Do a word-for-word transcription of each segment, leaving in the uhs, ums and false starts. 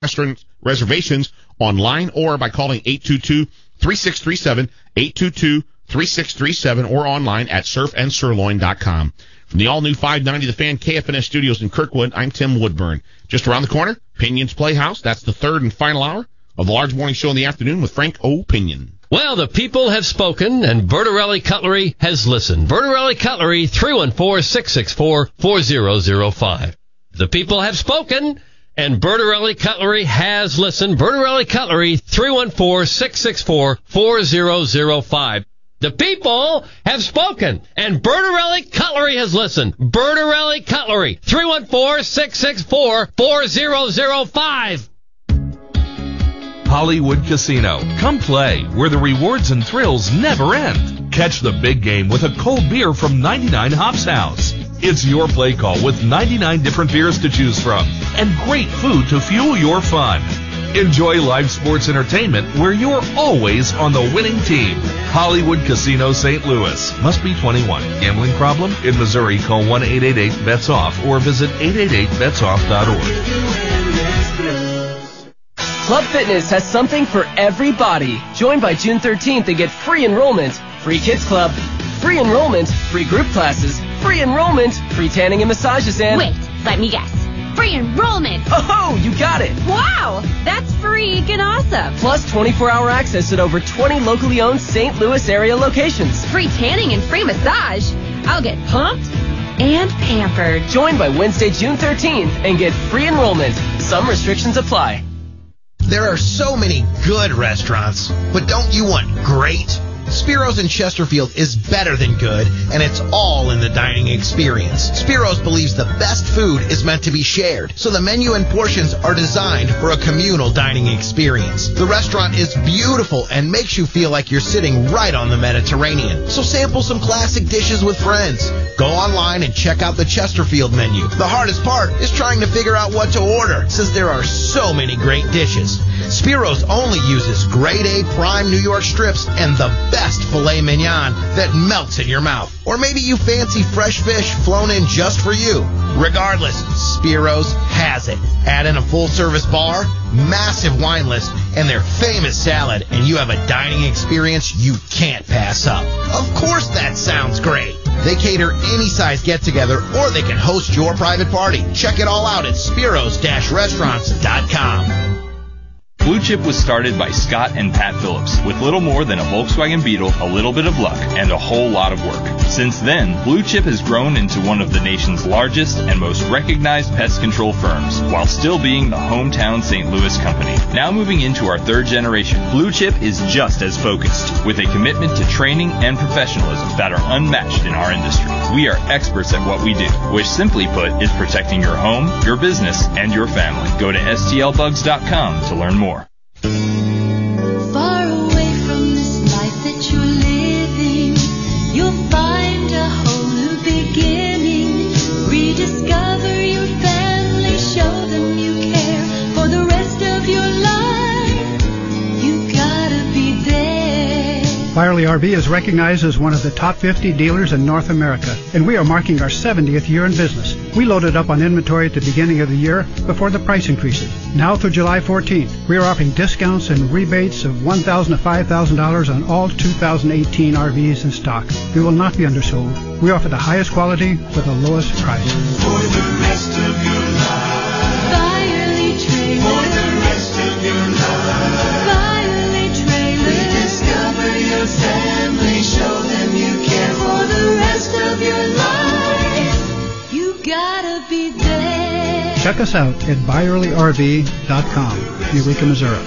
restaurant reservations online or by calling eight two two, three six three seven, eight two two, three six three seven, or online at surf and sirloin dot com. From the all-new five ninety The Fan K F N S studios in Kirkwood, I'm Tim Woodburn. Just around the corner, Pinion's Playhouse. That's the third and final hour of the large morning show in the afternoon with Frank O. Pinion. Well, the people have spoken, and Bertarelli Cutlery has listened. Bertarelli Cutlery, three one four, six six four, four zero zero five. The people have spoken, and Bertarelli Cutlery has listened. Bertarelli Cutlery, three one four, six six four, four zero zero five. The people have spoken, and Bertarelli Cutlery has listened. Bertarelli Cutlery, three one four, six six four, four zero zero five. Hollywood Casino. Come play, where the rewards and thrills never end. Catch the big game with a cold beer from ninety-nine Hops House. It's your play call with ninety-nine different beers to choose from and great food to fuel your fun. Enjoy live sports entertainment where you're always on the winning team. Hollywood Casino Saint Louis. Must be twenty-one. Gambling problem? In Missouri, call one eight eight eight, B E T S off or visit eight eight eight bets off dot org. Club Fitness has something for everybody. Join by June thirteenth and get free enrollment, free kids club, free enrollment, free group classes, free enrollment, free tanning and massages, and... Wait, let me guess. Free enrollment. Oh, you got it. Wow, that's freaking awesome. Plus twenty-four hour access at over twenty locally owned Saint Louis area locations. Free tanning and free massage. I'll get pumped and pampered. Join by Wednesday, June thirteenth and get free enrollment. Some restrictions apply. There are so many good restaurants, but don't you want great? Spiro's in Chesterfield is better than good, and it's all in the dining experience. Spiro's believes the best food is meant to be shared, so the menu and portions are designed for a communal dining experience. The restaurant is beautiful and makes you feel like you're sitting right on the Mediterranean. So sample some classic dishes with friends. Go online and check out the Chesterfield menu. The hardest part is trying to figure out what to order, since there are so many great dishes. Spiro's only uses grade A prime New York strips and the best filet mignon that melts in your mouth. Or maybe you fancy fresh fish flown in just for you. Regardless, Spiro's has it. Add in a full-service bar, massive wine list, and their famous salad, and you have a dining experience you can't pass up. Of course that sounds great. They cater any size get-together, or they can host your private party. Check it all out at spiros dash restaurants dot com. Blue Chip was started by Scott and Pat Phillips with little more than a Volkswagen Beetle, a little bit of luck, and a whole lot of work. Since then, Blue Chip has grown into one of the nation's largest and most recognized pest control firms, while still being the hometown Saint Louis company. Now moving into our third generation, Blue Chip is just as focused, with a commitment to training and professionalism that are unmatched in our industry. We are experts at what we do, which simply put is protecting your home, your business, and your family. Go to S T L bugs dot com to learn more. Far away from this life that you're living, you'll find a whole new beginning. Rediscover your family, show them you care for the rest of your life. You gotta be there. Byerly R V is recognized as one of the top fifty dealers in North America, and we are marking our seventieth year in business. We loaded up on inventory at the beginning of the year before the price increases. Now through July fourteenth, we are offering discounts and rebates of one thousand dollars to five thousand dollars on all two thousand eighteen R Vs in stock. We will not be undersold. We offer the highest quality for the lowest price. For the rest of your life, Byerly Trailers. For the rest of your life, Byerly Trailers. Rediscover your family, show them you care for the rest of your life. You gotta be there. Check us out at Byerly R V dot com, Eureka, Missouri.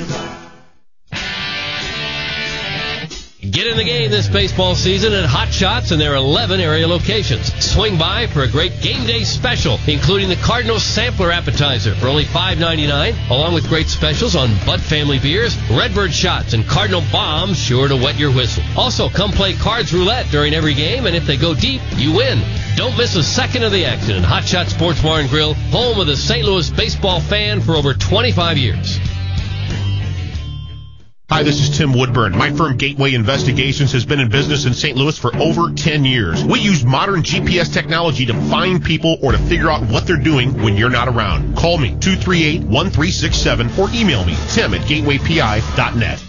Get in the game this baseball season at Hot Shots in their eleven area locations. Swing by for a great game day special, including the Cardinals Sampler Appetizer for only five ninety-nine, along with great specials on Bud Family beers, Redbird Shots, and Cardinal Bombs, sure to wet your whistle. Also, come play Cards Roulette during every game, and if they go deep, you win. Don't miss a second of the action in Hot Shot Sports Bar and Grill, home of the Saint Louis baseball fan for over twenty-five years. Hi, this is Tim Woodburn. My firm Gateway Investigations has been in business in Saint Louis for over ten years. We use modern G P S technology to find people or to figure out what they're doing when you're not around. Call me, two three eight, one three six seven, or email me, tim at gateway p i dot net.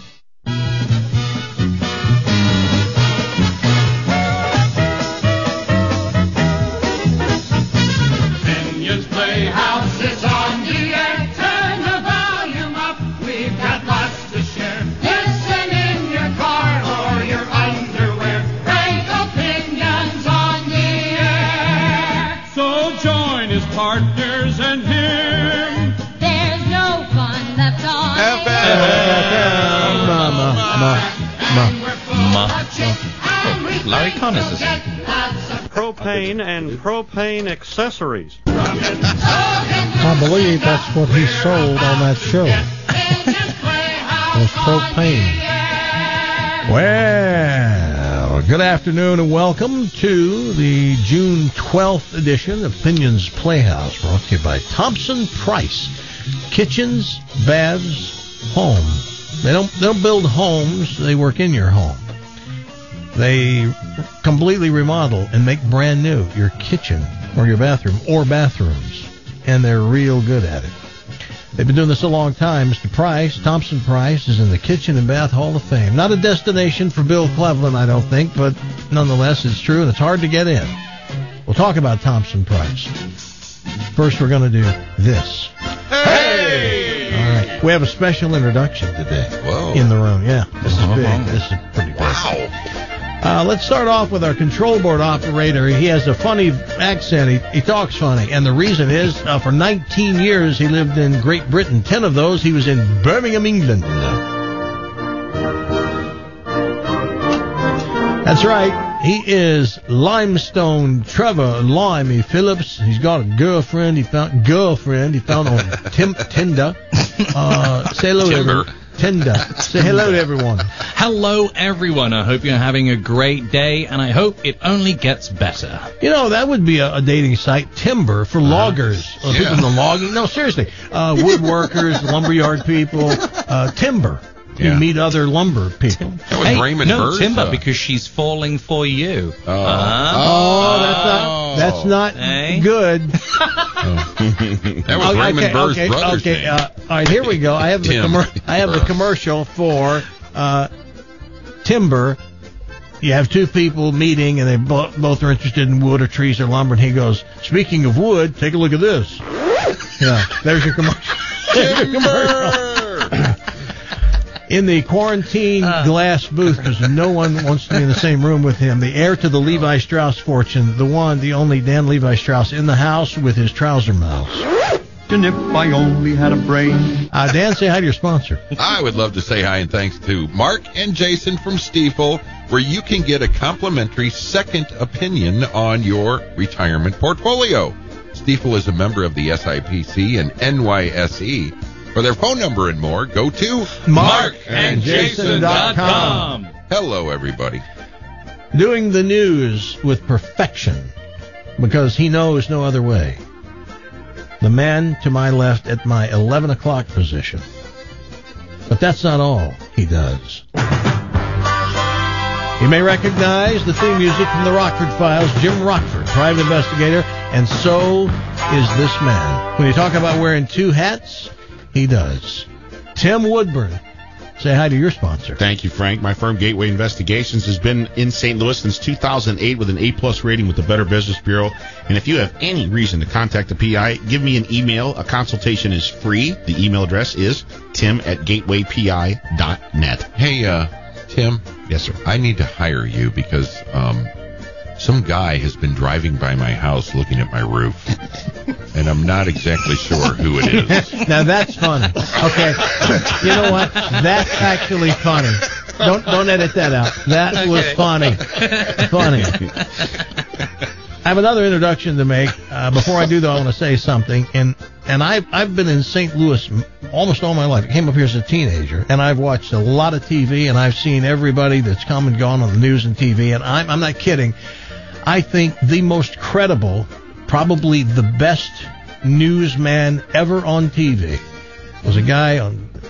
Partners and him. There's no fun left on F M. Ma, ma, ma, ma. Larry Connors. Propane and propane accessories. I believe that's what he sold on that show. Was propane. Well, good afternoon and welcome to the June twelfth edition of Pinion's Playhouse, brought to you by Thompson Price. Kitchens, baths, home. They don't, they don't build homes, they work in your home. They completely remodel and make brand new your kitchen or your bathroom or bathrooms, and they're real good at it. They've been doing this a long time. Mister Price, Thompson Price, is in the Kitchen and Bath Hall of Fame. Not a destination for Bill Cleveland, I don't think, but nonetheless, it's true, and it's hard to get in. We'll talk about Thompson Price. First, we're going to do this. Hey! All right. We have a special introduction today. Whoa. In the room. Yeah, this is big. This is pretty big. Wow. Uh, let's start off with our control board operator. He has a funny accent. He, he talks funny. And the reason is, uh, for nineteen years, he lived in Great Britain. Ten of those, he was in Birmingham, England. That's right. He is Limestone Trevor Limey Phillips. He's got a girlfriend. He found girlfriend. He found on Tim, Tinder. Uh, say hello to everyone. Tinder. Say hello to everyone. Hello, everyone. I hope you're having a great day, and I hope it only gets better. You know, that would be a, a dating site, Timber, for loggers. Uh, yeah. People in the logging. No, seriously. Uh, woodworkers, lumberyard people. Uh, timber. Yeah. You meet other lumber people. That was hey, Raymond no, Burr, Timber, uh, because she's falling for you. Oh, uh, oh that's not, that's not hey? good. That was okay, Raymond okay, Burr's okay, brother's okay, name. uh, all right, here we go. I have the, commer- I have the commercial for uh, Timber. You have two people meeting, and they bo- both are interested in wood or trees or lumber, and he goes, speaking of wood, take a look at this. Yeah, there's your commercial. There's your commercial. In the quarantine uh, glass booth, because no one wants to be in the same room with him, the heir to the Levi Strauss fortune, the one, the only Dan Levi Strauss in the house with his trouser mouse. And if I only had a brain. Uh, Dan, say hi to your sponsor. I would love to say hi and thanks to Mark and Jason from Stiefel, where you can get a complimentary second opinion on your retirement portfolio. Stiefel is a member of the S I P C and N Y S E. For their phone number and more, go to mark and jason dot com. Hello, everybody. Doing the news with perfection, because he knows no other way. The man to my left at my eleven o'clock position. But that's not all he does. You may recognize the theme music from the Rockford Files, Jim Rockford, private investigator, and so is this man. When you talk about wearing two hats, he does. Tim Woodburn. Say hi to your sponsor. Thank you, Frank. My firm, Gateway Investigations, has been in Saint Louis since two thousand eight with an A-plus rating with the Better Business Bureau. And if you have any reason to contact the P I, give me an email. A consultation is free. The email address is tim at gateway p i dot net. Hey, uh, Tim. Yes, sir. I need to hire you because um, some guy has been driving by my house looking at my roof. And I'm not exactly sure who it is. Now that's funny. Okay, you know what? That's actually funny. Don't don't edit that out. That okay. was funny. Funny. I have another introduction to make. Uh, before I do, though, I want to say something. And and I've I've been in Saint Louis almost all my life. I came up here as a teenager, and I've watched a lot of T V, and I've seen everybody that's come and gone on the news and T V. And I'm I'm not kidding. I think the most credible, probably the best newsman ever on T V was a guy on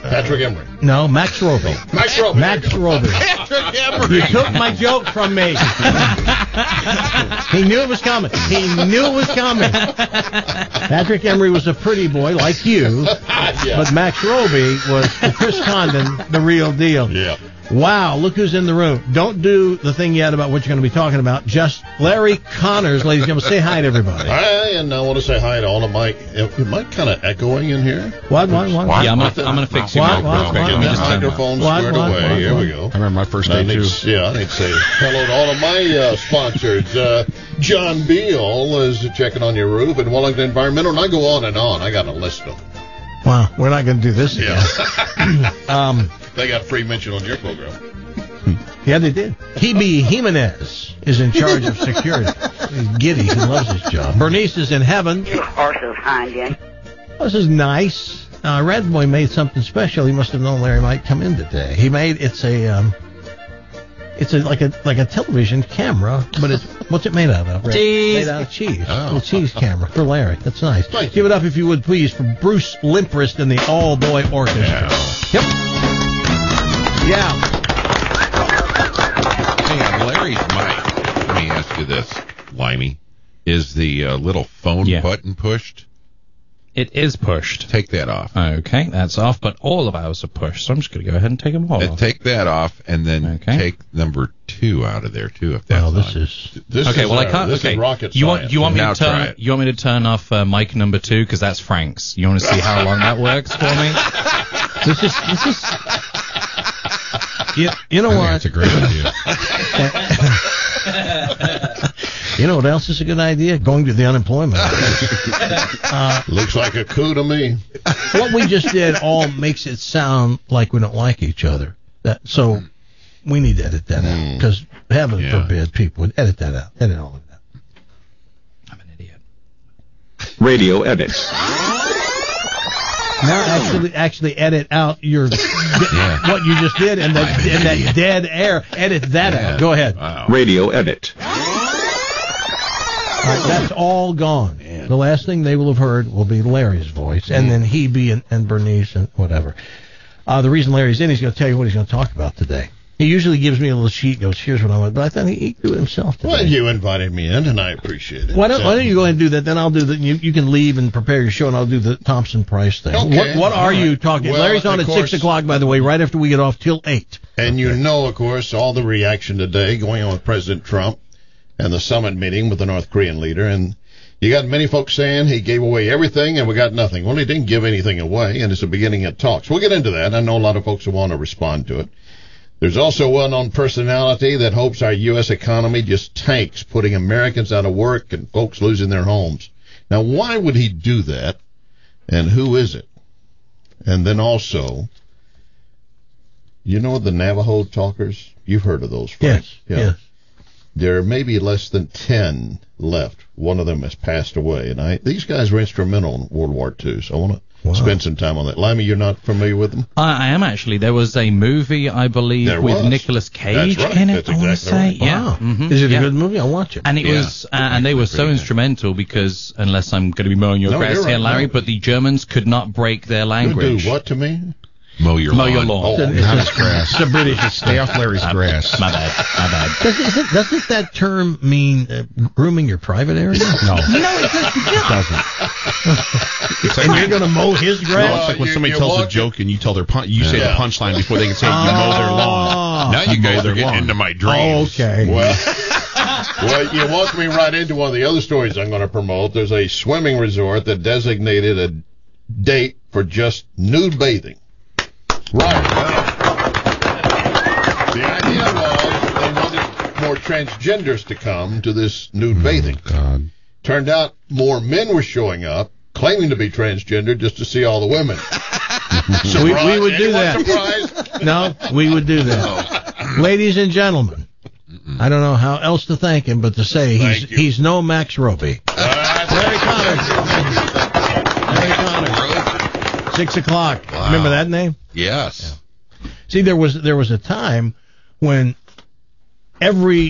Patrick Emery. No, Max Roby. Max Roby. Max Roby. Patrick Emery. You took my joke from me. He knew it was coming. He knew it was coming. Patrick Emery was a pretty boy like you, Yeah. but Max Roby was for Chris Condon the real deal. Yeah. Wow, look who's in the room. Don't do the thing yet about what you're going to be talking about. Just Larry Connors, ladies and gentlemen. Say hi to everybody. Hi, and I want to say hi to all of my. Am I kind of echoing in here? What, what, what? Yeah, I'm gonna, I'm gonna fix your What, mic real what, quick. what, Let me Get just that turn my- microphone What, squared what, away. what, Here what? we go. I remember my first I day, need too. to- yeah, I need to say hello to all of my uh, sponsors. Uh, John Beal is checking on your roof, and Wellington Environmental, and I go on and on. I got a list of them. Wow, we're not going to do this again. Yeah. um, They got free mention on your program. yeah, they did. Hebe Jimenez is in charge of security. He's giddy. He loves his job. Bernice is in heaven. Also kind, yeah. Oh, this is nice. Uh, Red Boy made something special. He must have known Larry might come in today. He made it's a um, it's a like a like a television camera, but it's what's it made out of? Red? Cheese. Made out of cheese. Oh. A little cheese camera for Larry. That's nice. Thank Give it up if you would please for Bruce Limprist and the All Boy Orchestra. Yep. Yeah. Hey, on Larry's mic, let me ask you this, Limey. Is the uh, little phone Yeah. button pushed? It is pushed. Take that off. Okay, that's off, but all of ours are pushed, so I'm just going to go ahead and take them all And off. take that off, and then Okay. take number two out of there too. If that's Well, this on. is This Okay, is, well, I uh, can't. This okay, is rocket you want science. you want me Now to try turn it. you want me to turn off uh, mic number two because that's Frank's. You want to see how long that works for me? this is this is. You, you know I think what? that's a great idea. You know what else is a good idea? Going to the unemployment office. uh, Looks like a coup to me. what we just did all makes it sound like we don't like each other. That so we need to edit that out because heaven Yeah. forbid people would edit that out. Edit all of that. I'm an idiot. Radio edit. Now actually actually edit out your what you just did and that and that dead air. Edit that out. Go ahead. Wow. Radio edit. All right, that's all gone. The last thing they will have heard will be Larry's voice, and then Hebe and, and Bernice and whatever. Uh, the reason Larry's in, he's going to tell you what he's going to talk about today. He usually gives me a little sheet, goes, here's what I want, but I thought he'd do it himself today. Well, you invited me in, and I appreciate it. Why don't, So- why don't you go ahead and do that? Then I'll do the. You, you can leave and prepare your show, and I'll do the Thompson Price thing. Okay. What, what are All you right. talking? Well, Larry's on of at course- six o'clock, by the way, right after we get off till eight. And you know, of course, all the reaction today going on with President Trump and the summit meeting with the North Korean leader. And you got many folks saying he gave away everything and we got nothing. Well, he didn't give anything away, and it's the beginning of talks. We'll get into that. I know a lot of folks will want to respond to it. There's also a well-known personality that hopes our U S economy just tanks, putting Americans out of work and folks losing their homes. Now, why would he do that, and who is it? And then also, you know the Navajo talkers? You've heard of those, Frank? Yes, yes. There may be less than ten left. One of them has passed away, and I these guys were instrumental in World War Two, so I want to Wow. spend some time on that. Limey, you're not familiar with them? I, I am actually. There was a movie, I believe, There with was. Nicolas Cage That's right. in it. That's I want to exactly say, right. yeah. Wow. Mhm. Is it Yeah. a good movie? I'll watch it. And it Yeah. was, uh, and they were so Pretty good. instrumental because, unless I'm going to be mowing your No, grass you're here, right, Larry, no. but the Germans could not break their You language. do what to me? Mow your Mow lawn. your lawn. Oh, Not his grass. It's a British. Stay off Larry's grass. My bad. My bad. Does, isn't, doesn't that term mean uh, grooming your private area? No. No, it doesn't. It's like, And you're going to mow his no, grass? it's like when you- somebody you tells a walk- joke and you tell their pun- you say Yeah. the punchline before they can say you mow their lawn. Now you Mow guys their are getting lawn. into my Oh, dreams. okay. Well, well, you walked me right into one of the other stories I'm going to promote. There's a swimming resort that designated a date for just nude bathing. Right. The idea was they wanted more transgenders to come to this nude bathing. God. Turned out more men were showing up, claiming to be transgender, just to see all the women. we, we would do Anyone that. surprised? No, we would do that. Ladies and gentlemen, I don't know how else to thank him but to say he's Thank you. he's no Max Roby. Larry Connors. Larry Connors. Six o'clock. Wow. Remember that name? Yes. See, there was there was a time when every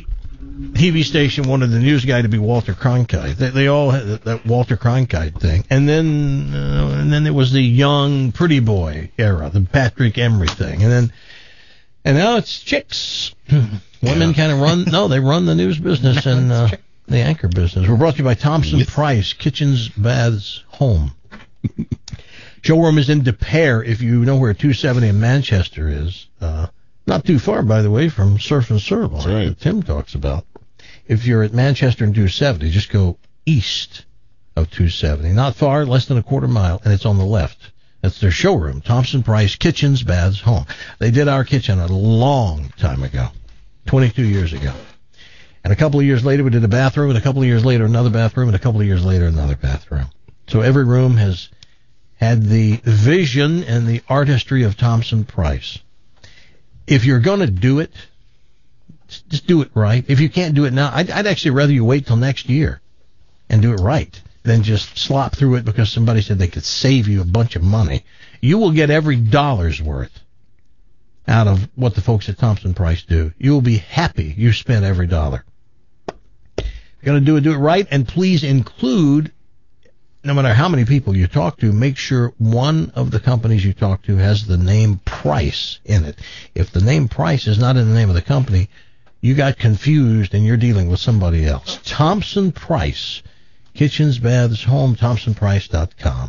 T V station wanted the news guy to be Walter Cronkite. They, they all had that Walter Cronkite thing. And then uh, and then there was the young, pretty boy era, the Patrick Emery thing. And then and now it's chicks. Women yeah. kind of run, no, they run the news business and uh, the anchor business. We're brought to you by Thompson With- Price, Kitchens, Baths, Home. Showroom is in De Pere, if you know where two seventy in Manchester is. Uh, not too far, by the way, from Surf and Sirloin right. that Tim talks about. If you're at Manchester and two seventy, just go east of two seventy. Not far, less than a quarter mile, and it's on the left. That's their showroom, Thompson Price, Kitchens, Baths, Home. They did our kitchen a long time ago, twenty-two years ago. And a couple of years later, we did a bathroom, and a couple of years later, another bathroom, and a couple of years later, another bathroom. So every room has had the vision and the artistry of Thompson Price. If you're going to do it, just do it right. If you can't do it now, I'd, I'd actually rather you wait till next year and do it right than just slop through it because somebody said they could save you a bunch of money. You will get every dollar's worth out of what the folks at Thompson Price do. You will be happy you spent every dollar. You're going to do it, do it right, and please include, no matter how many people you talk to, make sure one of the companies you talk to has the name Price in it. If the name Price is not in the name of the company, you got confused and you're dealing with somebody else. Thompson Price, Kitchens, Baths, Home, thompson price dot com.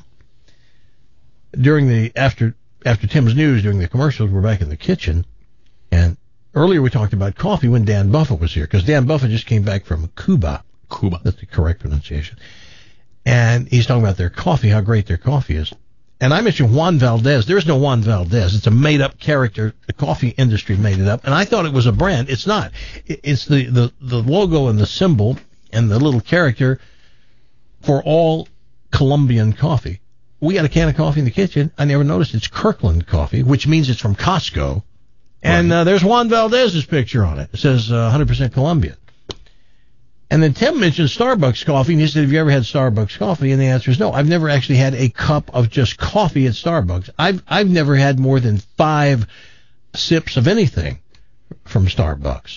During the, after, after Tim's news, during the commercials, we're back in the kitchen, and earlier we talked about coffee when Dan Buffett was here, because Dan Buffett just came back from Cuba. Cuba. That's the correct pronunciation. And he's talking about their coffee, how great their coffee is. And I mentioned Juan Valdez. There is no Juan Valdez. It's a made-up character. The coffee industry made it up. And I thought it was a brand. It's not. It's the, the, the logo and the symbol and the little character for all Colombian coffee. We got a can of coffee in the kitchen. I never noticed it's Kirkland coffee, which means it's from Costco. And right. uh, there's Juan Valdez's picture on it. It says uh, one hundred percent Colombian. And then Tim mentioned Starbucks coffee, and he said, have you ever had Starbucks coffee? And the answer is no. I've never actually had a cup of just coffee at Starbucks. I've I've never had more than five sips of anything from Starbucks.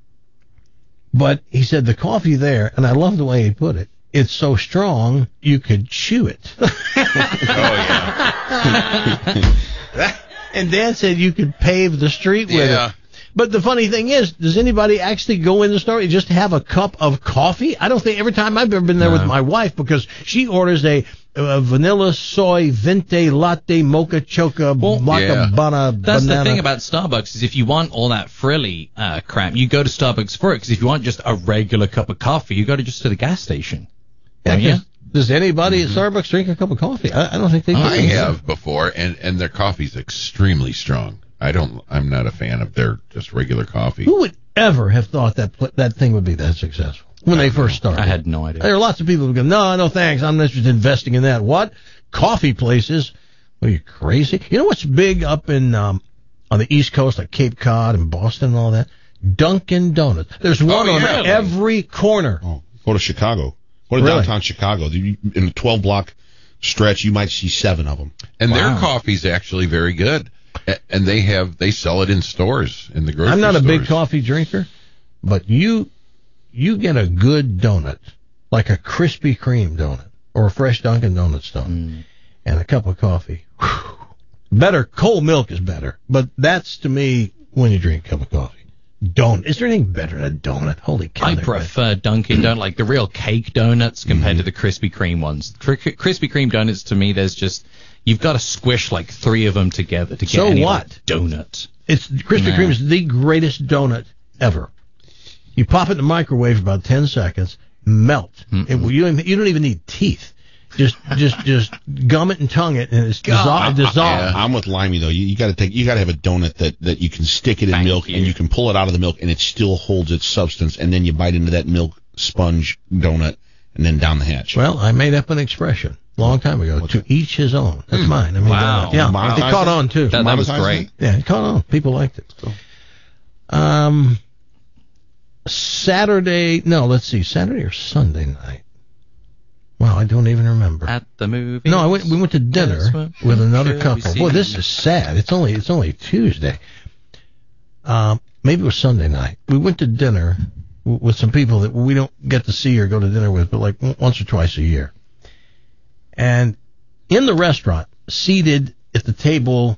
But he said the coffee there, and I love the way he put it, it's so strong you could chew it. Oh, yeah. And Dan said you could pave the street with yeah. it. But the funny thing is, does anybody actually go in the store and just have a cup of coffee? I don't think every time I've ever been there no. with my wife, because she orders a, a vanilla soy venti latte mocha choca well, maca yeah. bana That's banana. the thing about Starbucks is if you want all that frilly uh, crap, you go to Starbucks for it. Because if you want just a regular cup of coffee, you go to just to the gas station. Yeah, yeah. Does anybody mm-hmm. at Starbucks drink a cup of coffee? I, I don't think they do. I have before, and, and their coffee's extremely strong. I don't. I'm not a fan of their just regular coffee. Who would ever have thought that that thing would be that successful when they first started? I had no idea. There are lots of people who go, no, no thanks, I'm not interested in investing in that. What? Coffee places? Are you crazy? You know what's big up in um, on the East Coast, like Cape Cod and Boston and all that? Dunkin' Donuts. There's one oh, on yeah. every corner. Oh, go to Chicago. Go to really? downtown Chicago. In a twelve block stretch, you might see seven of them. And wow. their coffee's actually very good. And they have they sell it in stores, in the grocery stores. I'm not a big coffee drinker, but you you get a good donut, like a Krispy Kreme donut or a fresh Dunkin' Donuts donut, mm. and a cup of coffee. Whew. Better, cold milk is better, but that's to me when you drink a cup of coffee. Donut. Is there anything better than a donut? Holy cow. I prefer Dunkin' Donuts, like the real cake donuts compared mm. to the Krispy Kreme ones. Krispy Kreme donuts, to me, there's just... You've got to squish like three of them together to get so any what? Like donut. It's Krispy yeah. Kreme is the greatest donut ever. You pop it in the microwave for about ten seconds, melt. It, you, don't even, you don't even need teeth. Just, just, just gum it and tongue it, and it's dissolved. Dissolve. Yeah, I'm with Limey though. You, you got to take, you got to have a donut that, that you can stick it in Thank milk, you. and you can pull it out of the milk, and it still holds its substance, and then you bite into that milk sponge donut, and then down the hatch. Well, I made up an expression. Long time ago. What's to that? Each his own. That's mm. mine. I mean, wow. Yeah, wow. it caught on too. That, that was great. Yeah, it caught on. People liked it. Cool. Um, Saturday. No, let's see. Saturday or Sunday night. Wow, I don't even remember. At the movie. No, I went. We went to dinner with another couple. Boy, this is sad. It's only it's only Tuesday. Um, maybe it was Sunday night. We went to dinner w- with some people that we don't get to see or go to dinner with, but like w- once or twice a year. And in the restaurant, seated at the table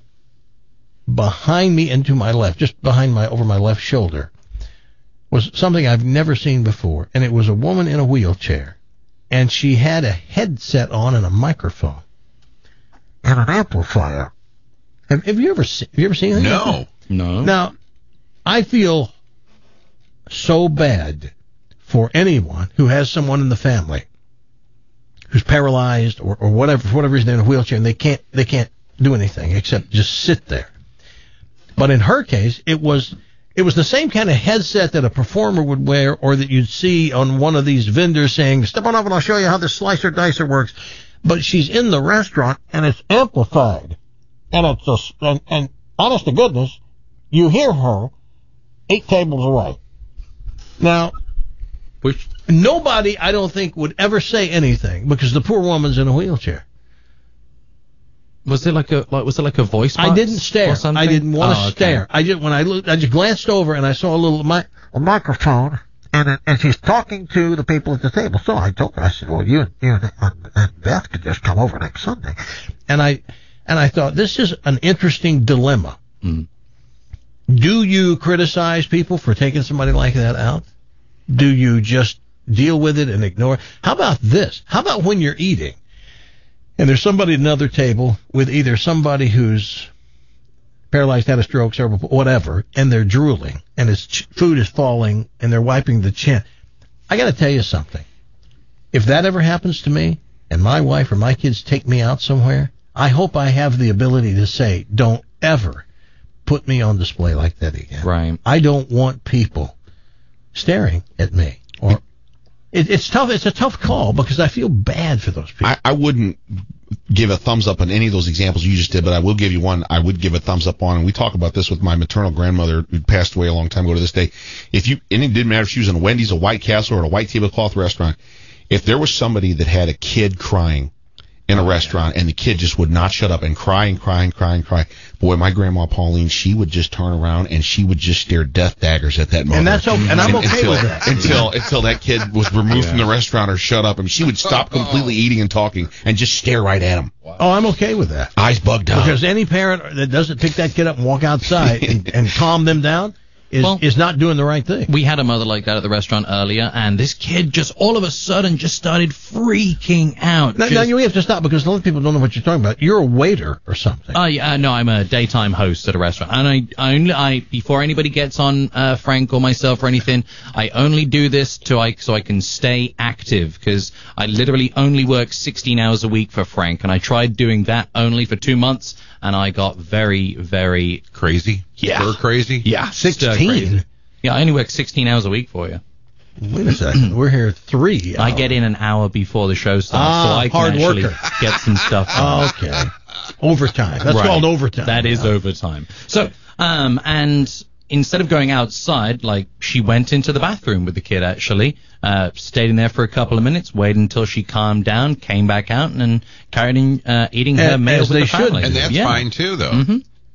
behind me and to my left, just behind my, over my left shoulder, was something I've never seen before. And it was a woman in a wheelchair. And she had a headset on and a microphone. And an amplifier. Have, have you ever se- have you ever seen anything? No. No. Now, I feel so bad for anyone who has someone in the family who's paralyzed or, or whatever, for whatever reason they're in a wheelchair and they can't they can't do anything except just sit there. But in her case, it was it was the same kind of headset that a performer would wear or that you'd see on one of these vendors saying, "Step on up and I'll show you how this slicer dicer works." But she's in the restaurant and it's amplified. And it's just, and, and honest to goodness, you hear her eight tables away. Now, Which nobody, I don't think, would ever say anything because the poor woman's in a wheelchair. was it like a like was it like a voice box I didn't stare. or something? I didn't want to Oh, okay. stare. I just when I looked, I just glanced over and I saw a little mi- a microphone, and it, and she's talking to the people at the table. So I told her, I said, "Well, you and you and, and Beth could just come over next Sunday," and I and I thought this is an interesting dilemma. Mm. Do you criticize people for taking somebody like that out? Do you just deal with it and ignore it? How about this? How about when you're eating and there's somebody at another table with either somebody who's paralyzed, had a stroke, cerebral, whatever, and they're drooling and his ch- food is falling and they're wiping the chin. I got to tell you something. If that ever happens to me and my wife or my kids take me out somewhere, I hope I have the ability to say, don't ever put me on display like that again. Right. I don't want people staring at me. Or it, it's tough. It's a tough call because I feel bad for those people. I, I wouldn't give a thumbs up on any of those examples you just did, but I will give you one I would give a thumbs up on, and we talk about this with my maternal grandmother who passed away a long time ago to this day. If you, and it didn't matter if she was in a Wendy's, a White Castle, or a white tablecloth restaurant, if there was somebody that had a kid crying in a restaurant and the kid just would not shut up and cry and cry and cry and cry, boy, my grandma Pauline, she would just turn around and she would just stare death daggers at that mother. And that's okay, and I'm okay until, with that. Until until that kid was removed Yeah. from the restaurant or shut up, and she would stop completely eating and talking and just stare right at him. Oh, I'm okay with that. Eyes bugged out. Because any parent that doesn't pick that kid up and walk outside and, and calm them down is Well, is not doing the right thing. We had a mother like that at the restaurant earlier, and this kid just all of a sudden just started freaking out. Now, Just- now you have to stop because a lot of people don't know what you're talking about. You're a waiter or something. Uh, yeah, no, I'm a daytime host at a restaurant, and I, I only, I before anybody gets on uh, Frank or myself or anything, I only do this to I so I can stay active because I literally only work sixteen hours a week for Frank, and I tried doing that only for two months, and I got very, very Crazy? Yeah. Stir crazy? yeah stir sixteen? crazy. Yeah, I only work sixteen hours a week for you. Wait a second. We're here three. I get in an hour before the show starts, Ah, so I can hard actually worker. get some stuff done. Okay. Overtime. That's Right. called overtime. That is overtime. So, um, and instead of going outside, like, she went into the bathroom with the kid, actually, uh, stayed in there for a couple of minutes, waited until she calmed down, came back out, and then carried in, uh, eating her As- meals as with they the should. family. And that's Yeah. fine, too, though. Mm-hmm.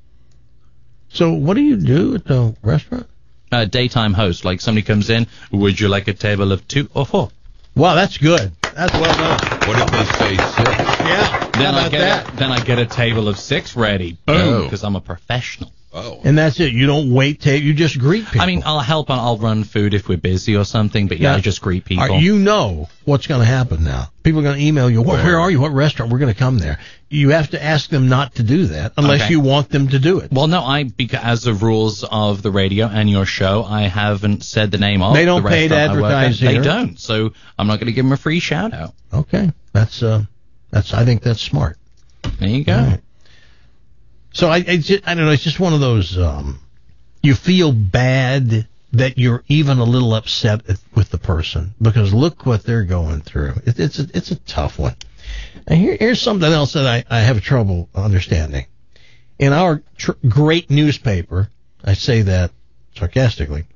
So what do you do at the restaurant? Uh, daytime host, like somebody comes in, would you like a table of two or four? Wow, that's good. That's well done. What if they say six? Yeah. Then How I about get that? A, then I get a table of six ready. Boom, Oh. because I'm a professional. Oh. And that's it. You don't wait till you just greet people. I mean, I'll help and I'll run food if we're busy or something, but yeah, Now, I just greet people. Are- you know what's going to happen now. People are going to email you, where, where are you? What restaurant? We're going to come there. You have to ask them not to do that unless Okay. you want them to do it. Well, no, I because of rules of the radio and your show, I haven't said the name of They don't the pay to restaurant I work at. advertise They here. don't, so I'm not going to give them a free shout out. Okay. That's, uh, that's, I think that's smart. There you go. All right. So I, I, just, I don't know. It's just one of those. Um, you feel bad that you're even a little upset at, with the person because look what they're going through. It, it's a, it's a tough one. And here, here's something else that I, I have trouble understanding. In our tr- great newspaper, I say that sarcastically.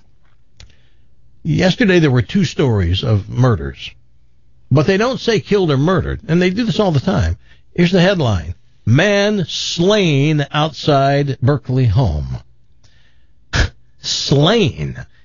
Yesterday there were two stories of murders, but they don't say killed or murdered, and they do this all the time. Here's the headline: Man slain outside Berkeley home. Slain.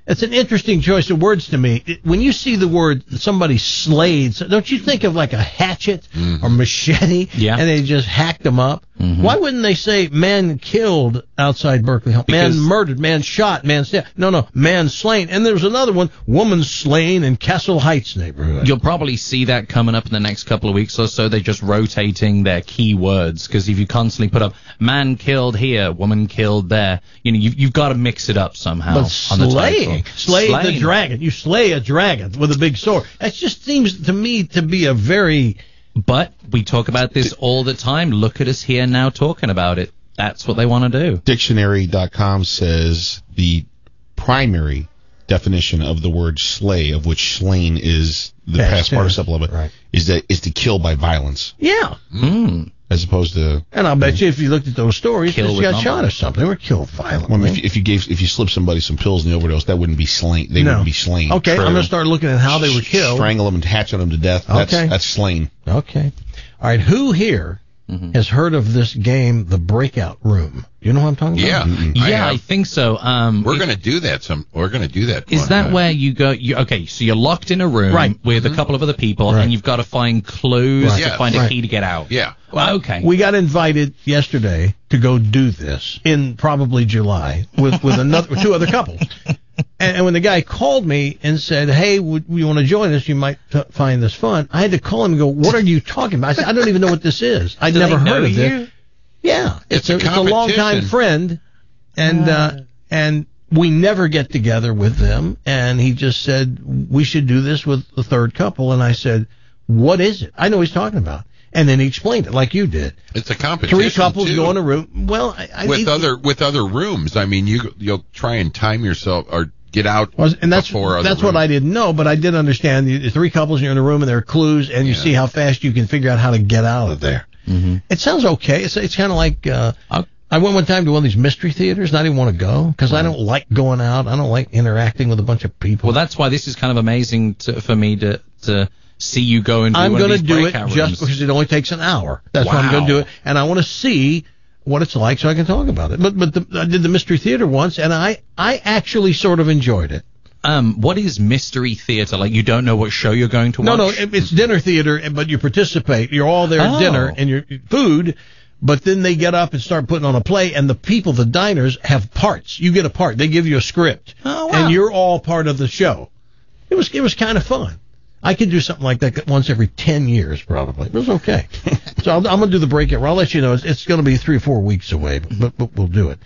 It's an interesting choice of words to me. It, when you see the word somebody slayed, so don't you think of like a hatchet Mm-hmm. or machete? Yeah. And they just hacked them up. Mhm. Why wouldn't they say man killed outside Berkeley Hall? Man Because- murdered, man shot, man stabbed. No, no, man slain. And there was another one, woman slain in Castle Heights neighborhood. You'll probably see that coming up in the next couple of weeks or so. They're just rotating their key words, because if you constantly put up man killed here, woman killed there, you know, you've, you've got to mix it up somehow. But on the slaying, title. slay the Slaying. dragon. You slay a dragon with a big sword. That just seems to me to be a very... But we talk about this all the time. Look at us here now talking about it. That's what they want to do. Dictionary dot com says the primary definition of the word slay, of which slain is the Past past tense, participle of it, right. is that is to kill by violence, Yeah. Mm. as opposed to. And I'll bet you if you looked at those stories, Kill they with got number. shot or something. They were killed violently. Well, if, if you gave if you slip somebody some pills and they overdose, that wouldn't be slain. They No. wouldn't be slain. Okay, True. I'm going to start looking at how they were killed. Strangle them and hatchet them to death. That's, Okay. that's slain. Okay. All right, who here Mm-hmm. has heard of this game, The Breakout Room? Do you know what I'm talking Yeah, about? I Yeah, I, have. think so. Um, We're it- going to do that. Some. We're going to do that. Is one that time. where you go? You, okay, so you're locked in a room Right. with a couple of other people, Right. and you've got to find clues Right. to Yes. find a Right. key to get out. Yeah. Well, okay. We got invited yesterday to go do this in probably July with, with another two other couples. And, and when the guy called me and said, "Hey, would you want to join us? You might t- find this fun." I had to call him and go, "What are you talking about?" I said, "I don't even know what this is. I'd Do never they heard know of this." you? Yeah, It's it's, a a, it's a long time competition. friend, and uh, and we never get together with them. And he just said we should do this with the third couple, and I said, "What is it?" I know what he's talking about, and then he explained it like you did. It's a competition. Three couples too. go in a room. Well, I, I with it- other with other rooms. I mean, you you'll try and time yourself or get out was- and that's before other that's what rooms. I didn't know, but I did understand. The three couples you're in a room, and there are clues, and you Yeah. see how fast you can figure out how to get out of there. Mm-hmm. It sounds okay. It's it's kind of like uh, I went one time to one of these mystery theaters, and I didn't want to go because I don't like going out. I don't like interacting with a bunch of people. Well, that's why this is kind of amazing to, for me to to see you go and do I'm one of going to these do it breakout just rooms. because it only takes an hour. That's why I'm Wow. going to do it, and I want to see what it's like so I can talk about it. But but the, I did the mystery theater once, and I I actually sort of enjoyed it. Um, what is mystery theater? Like you don't know what show you're going to No, watch? no, it- it's dinner theater, but you participate. You're all there at Oh. dinner and your food, but then they get up and start putting on a play, and the people, the diners, have parts. You get a part. They give you a script, Oh, wow. and you're all part of the show. It was it was kind of fun. I could do something like that once every ten years, probably. It was okay. So I'll, I'm going to do the breakout. I'll let you know. It's, it's going to be three or four weeks away, but, but we'll do it.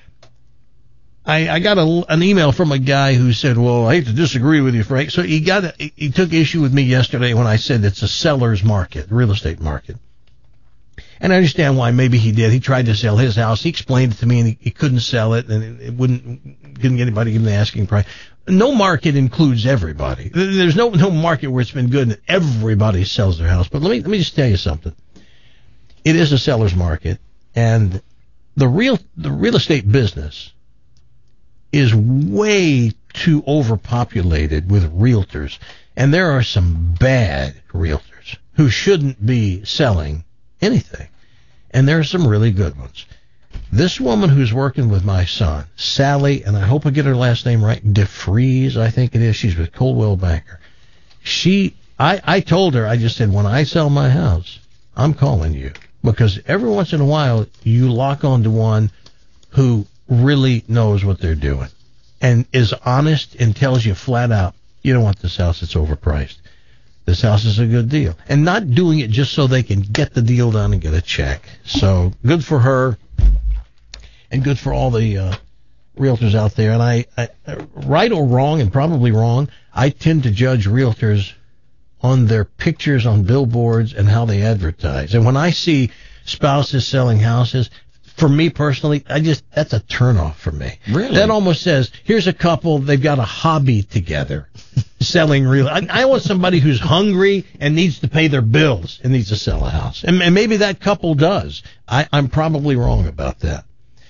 I, I got a, an email from a guy who said, "Well, I hate to disagree with you, Frank." So he got a, he took issue with me yesterday when I said it's a seller's market, real estate market. And I understand why. Maybe he did. He tried to sell his house. He explained it to me, and he, he couldn't sell it, and it, it wouldn't couldn't get anybody to give him the asking price. No market includes everybody. There's no no market where it's been good and everybody sells their house. But let me let me just tell you something. It is a seller's market, and the real the real estate business is way too overpopulated with realtors, and there are some bad realtors who shouldn't be selling anything, and there are some really good ones. This woman who's working with my son, Sally, and I hope I get her last name right, DeFries, I think it is. She's with Coldwell Banker. She, I, I told her, I just said, when I sell my house, I'm calling you, because every once in a while you lock onto one who really knows what they're doing and is honest and tells you flat out, you don't want this house, it's overpriced. This house is a good deal. And not doing it just so they can get the deal done and get a check. So good for her and good for all the uh, realtors out there. And I, I, right or wrong, and probably wrong, I tend to judge realtors on their pictures on billboards and how they advertise. And when I see spouses selling houses, for me personally, I just, that's a turnoff for me. Really? That almost says, here's a couple, they've got a hobby together, selling real. I, I want somebody who's hungry and needs to pay their bills and needs to sell a house. And, and maybe that couple does. I, I'm probably wrong about that.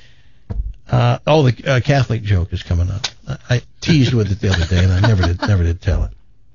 Uh, oh, the uh, Catholic joke is coming up. I, I teased with it the other day, and I never did, never did tell it.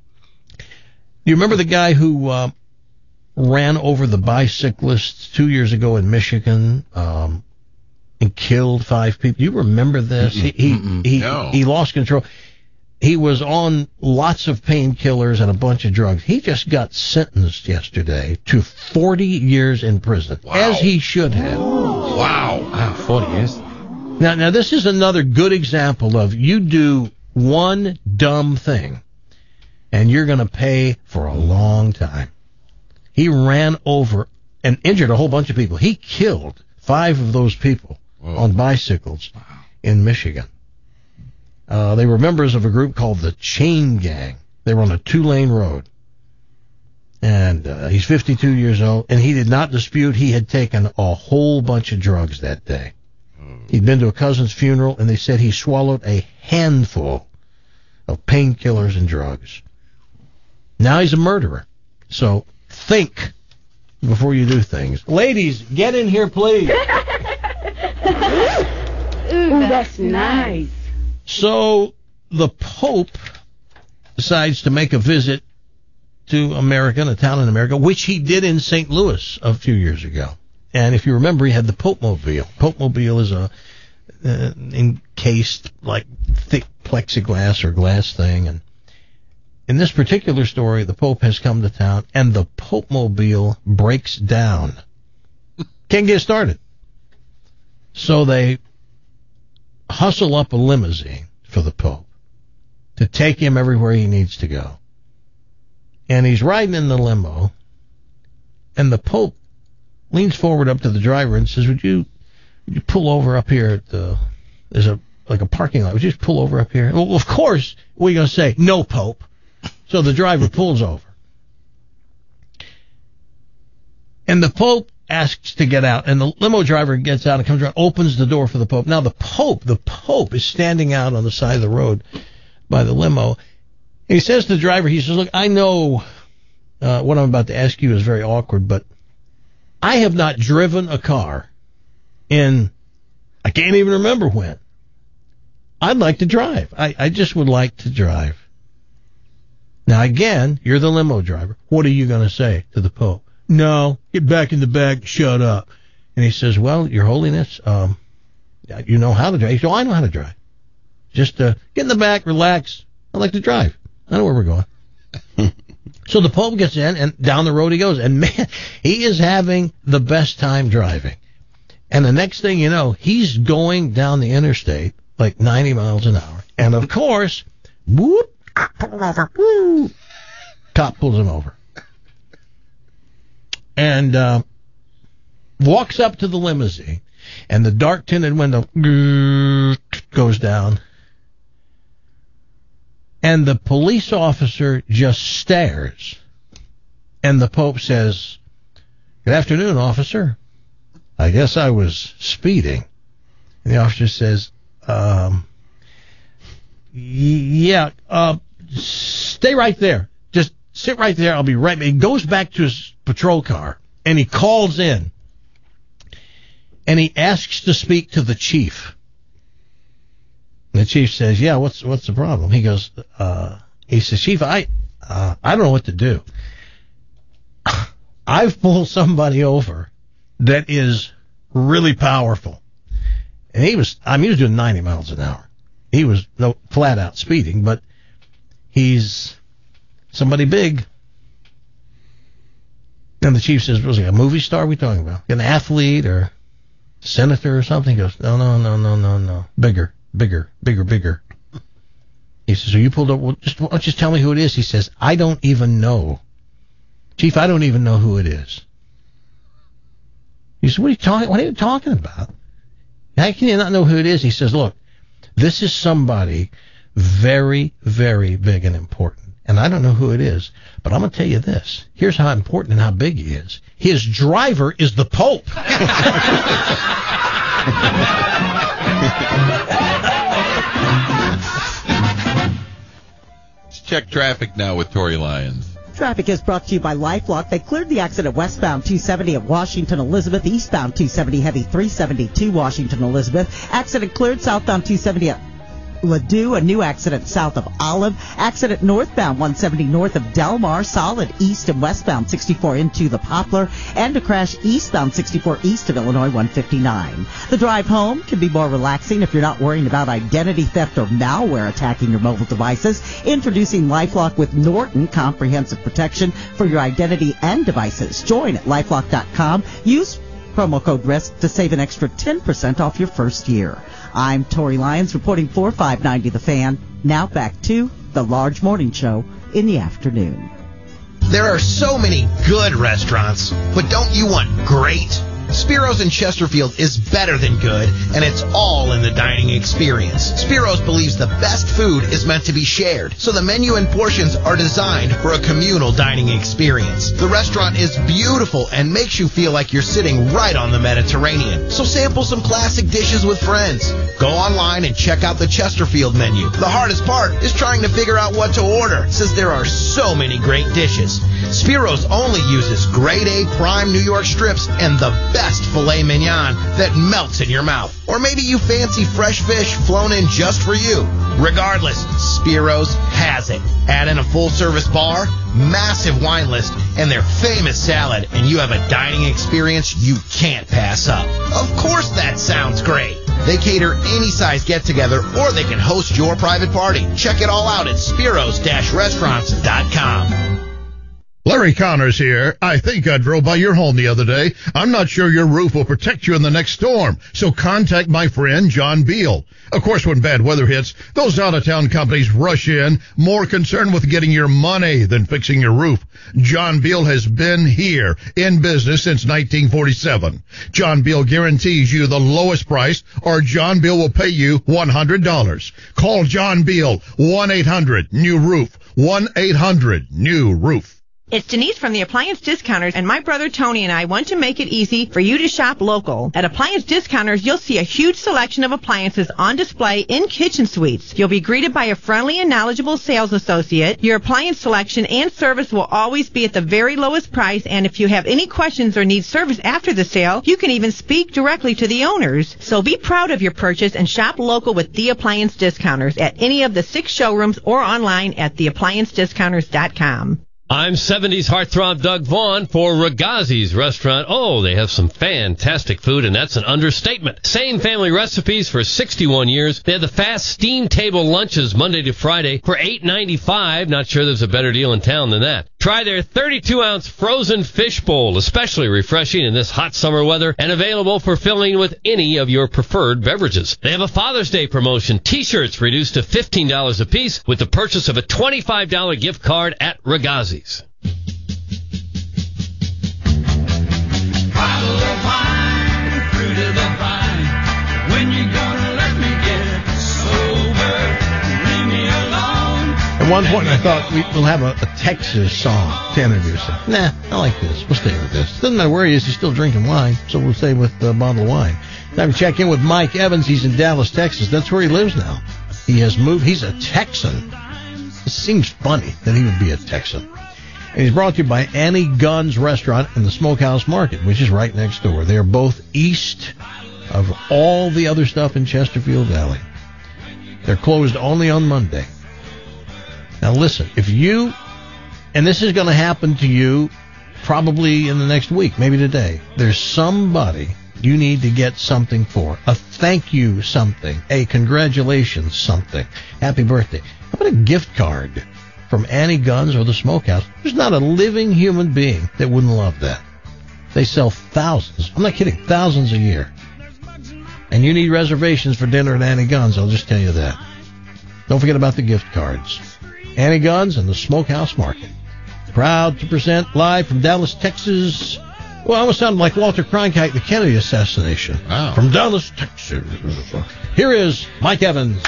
You remember the guy who uh, ran over the bicyclists two years ago in Michigan um, and killed five people? You remember this? Mm-mm. He he Mm-mm. he, No. he lost control. he was on lots of painkillers and a bunch of drugs. He just got sentenced yesterday to forty years in prison, wow. as he should have. Wow. Wow, forty years. Now, now this is another good example of you do one dumb thing, and you're going to pay for a long time. He ran over and injured a whole bunch of people. He killed five of those people Whoa. on bicycles wow. in Michigan. Uh, they were members of a group called the Chain Gang. They were on a two-lane road. And uh, he's fifty-two years old, and he did not dispute he had taken a whole bunch of drugs that day. He'd been to a cousin's funeral, and they said he swallowed a handful of painkillers and drugs. Now he's a murderer. So think before you do things. Ladies, get in here, please. Ooh, that's nice. So the Pope decides to make a visit to America, a town in America, which he did in Saint Louis a few years ago. And if you remember, he had the Pope-mobile. Pope-mobile is a uh, encased, like, thick plexiglass or glass thing. And in this particular story, the Pope has come to town, and the Pope-mobile breaks down. Can't get started. So they hustle up a limousine for the Pope to take him everywhere he needs to go. And he's riding in the limo, and the Pope leans forward up to the driver and says, would you, would you pull over up here at the, there's a, like a parking lot, would you just pull over up here? Well, of course, what are you going to say? No, Pope. So the driver pulls over. And the Pope asks to get out, and the limo driver gets out and comes around, opens the door for the Pope. Now the Pope, the Pope is standing out on the side of the road by the limo. And he says to the driver, he says, look, I know uh, what I'm about to ask you is very awkward, but I have not driven a car in, I can't even remember when. I'd like to drive. I, I just would like to drive. Now, again, you're the limo driver. What are you going to say to the Pope? No, get back in the back, shut up. And he says, well, Your Holiness, um, you know how to drive. He says, oh, I know how to drive. Just uh, get in the back, relax. I like to drive. I know where we're going. So the Pope gets in, and down the road he goes. And, man, he is having the best time driving. And the next thing you know, he's going down the interstate like ninety miles an hour. And, of course, whoop, pull him over. Woo, cop pulls him over. And uh, walks up to the limousine, and the dark tinted window goes down. And the police officer just stares. And the Pope says, good afternoon, officer. I guess I was speeding. And the officer says, um, yeah, uh, stay right there. Just sit right there. I'll be right back. He goes back to his patrol car, and he calls in. And he asks to speak to the chief. And the chief says, yeah, what's what's the problem? He goes, uh, he says, Chief, I, uh, I don't know what to do. I've pulled somebody over that is really powerful. And he was, I mean, he was doing ninety miles an hour. He was no flat out speeding, but he's somebody big. And the chief says, was he a movie star we talking about? An athlete or senator or something? He goes, no, no, no, no, no, no. Bigger, bigger, bigger, bigger. He says, so you pulled up, well, just, why don't you just tell me who it is? He says, I don't even know. Chief, I don't even know who it is. He says, what are you talking, what are you talking about? How can you not know who it is? He says, look, this is somebody very, very big and important. And I don't know who it is, but I'm going to tell you this. Here's how important and how big he is. His driver is the Pope. Let's check traffic now with Tori Lyons. Traffic is brought to you by LifeLock. They cleared the accident westbound two seventy at Washington Elizabeth, eastbound two seventy heavy three seventy-two Washington Elizabeth. Accident cleared southbound two seventy at Ladue, a new accident south of Olive, accident northbound one seventy north of Delmar, solid east and westbound sixty-four into the Poplar, and a crash eastbound sixty-four east of Illinois one fifty-nine. The drive home can be more relaxing if you're not worrying about identity theft or malware attacking your mobile devices. Introducing LifeLock with Norton, comprehensive protection for your identity and devices. Join at lifelock dot com. Use promo code RISK to save an extra ten percent off your first year. I'm Tori Lyons reporting for five ninety The Fan. Now back to the Large Morning Show in the afternoon. There are so many good restaurants, but don't you want great? Spiro's in Chesterfield is better than good, and it's all in the dining experience. Spiro's believes the best food is meant to be shared, so the menu and portions are designed for a communal dining experience. The restaurant is beautiful and makes you feel like you're sitting right on the Mediterranean. So sample some classic dishes with friends. Go online and check out the Chesterfield menu. The hardest part is trying to figure out what to order, since there are so many great dishes. Spiro's only uses grade A prime New York strips and the best filet mignon that melts in your mouth. Or maybe you fancy fresh fish flown in just for you. Regardless, Spiro's has it. Add in a full-service bar, massive wine list, and their famous salad, and you have a dining experience you can't pass up. Of course that sounds great. They cater any size get-together, or they can host your private party. Check it all out at spiros dash restaurants dot com. Larry Connors here. I think I drove by your home the other day. I'm not sure your roof will protect you in the next storm, so contact my friend John Beal. Of course, when bad weather hits, those out-of-town companies rush in, more concerned with getting your money than fixing your roof. John Beal has been here in business since nineteen forty-seven. John Beal guarantees you the lowest price, or John Beal will pay you one hundred dollars. Call John Beal, one eight hundred new roof, one eight hundred new roof. It's Denise from the Appliance Discounters, and my brother Tony and I want to make it easy for you to shop local. At Appliance Discounters, you'll see a huge selection of appliances on display in kitchen suites. You'll be greeted by a friendly and knowledgeable sales associate. Your appliance selection and service will always be at the very lowest price, and if you have any questions or need service after the sale, you can even speak directly to the owners. So be proud of your purchase and shop local with the Appliance Discounters at any of the six showrooms or online at the appliance discounters dot com. I'm seventies heartthrob Doug Vaughn for Ragazzi's Restaurant. Oh, they have some fantastic food, and that's an understatement. Same family recipes for sixty-one years. They have the fast steam table lunches Monday to Friday for eight ninety-five. Not sure there's a better deal in town than that. Try their thirty-two ounce frozen fish bowl, especially refreshing in this hot summer weather and available for filling with any of your preferred beverages. They have a Father's Day promotion. T-shirts reduced to fifteen dollars a piece with the purchase of a twenty-five dollars gift card at Ragazzi's. At one point, I thought we, we'll have a, a Texas song to introduce it. Nah, I like this. We'll stay with this. Doesn't matter where he is, he's still drinking wine, so we'll stay with a bottle of wine. Time to check in with Mike Evans. He's in Dallas, Texas. That's where he lives now. He has moved. He's a Texan. It seems funny that he would be a Texan. And he's brought to you by Annie Gunn's Restaurant and the Smokehouse Market, which is right next door. They're both east of all the other stuff in Chesterfield Valley. They're closed only on Monday. Now listen, if you, and this is going to happen to you probably in the next week, maybe today, there's somebody you need to get something for. A thank you something, a congratulations something, happy birthday. How about a gift card from Annie Gunn's or the Smokehouse? There's not a living human being that wouldn't love that. They sell thousands, I'm not kidding, thousands a year. And you need reservations for dinner at Annie Gunn's, I'll just tell you that. Don't forget about the gift cards. Annie Gunn's and the Smokehouse Market. Proud to present live from Dallas, Texas. Well, I almost sounded like Walter Cronkite, the Kennedy assassination. Wow. From Dallas, Texas. Here is Mike Evans.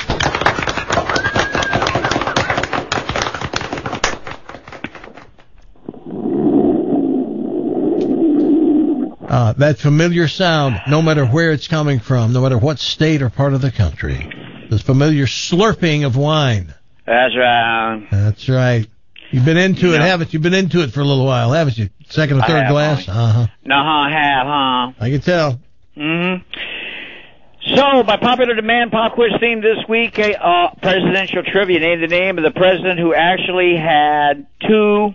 Uh, that familiar sound, no matter where it's coming from, no matter what state or part of the country. The familiar slurping of wine. That's right. That's right. You've been into you it, know, haven't you? You've been into it for a little while, haven't you? Second or third glass? Huh? Uh-huh. No, I have, huh? I can tell. Mm-hmm. So, by popular demand, pop quiz theme this week, uh, presidential trivia. Name the name of the president who actually had two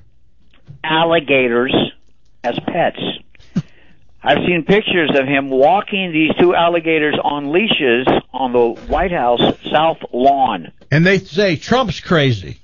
alligators as pets. I've seen pictures of him walking these two alligators on leashes on the White House South Lawn. And they say Trump's crazy.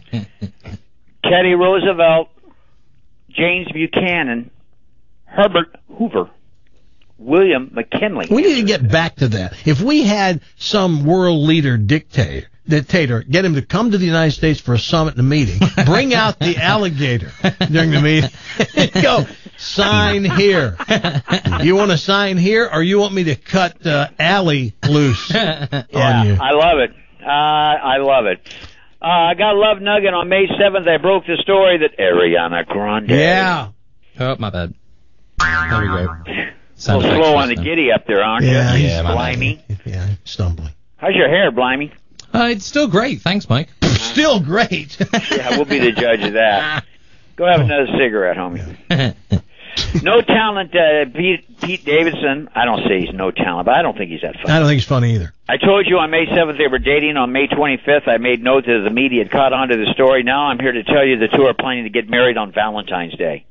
Teddy Roosevelt, James Buchanan, Herbert Hoover, William McKinley. We need to get back to that. If we had some world leader dictator, dictator, get him to come to the United States for a summit and a meeting, bring out the alligator during the meeting, go, sign here. You want to sign here, or you want me to cut uh, Allie loose Yeah, on you? I love it. Uh, I love it. Uh, I got a love nugget on May seventh. I broke the story that Ariana Grande. Yeah. Oh, my bad. There we go. A little slow on the giddy up there, aren't Yeah, you? yeah, Blimey. Yeah, I'm stumbling. How's your hair, Blimey? Uh, it's still great. Thanks, Mike. Still great. Yeah, we'll be the judge of that. Go have another cigarette, homie. No talent, uh, Pete, Pete Davidson. I don't say he's no talent, but I don't think he's that funny. I don't think it's funny either. I told you on May seventh they were dating. On May twenty-fifth, I made note that the media had caught on to the story. Now I'm here to tell you the two are planning to get married on Valentine's Day.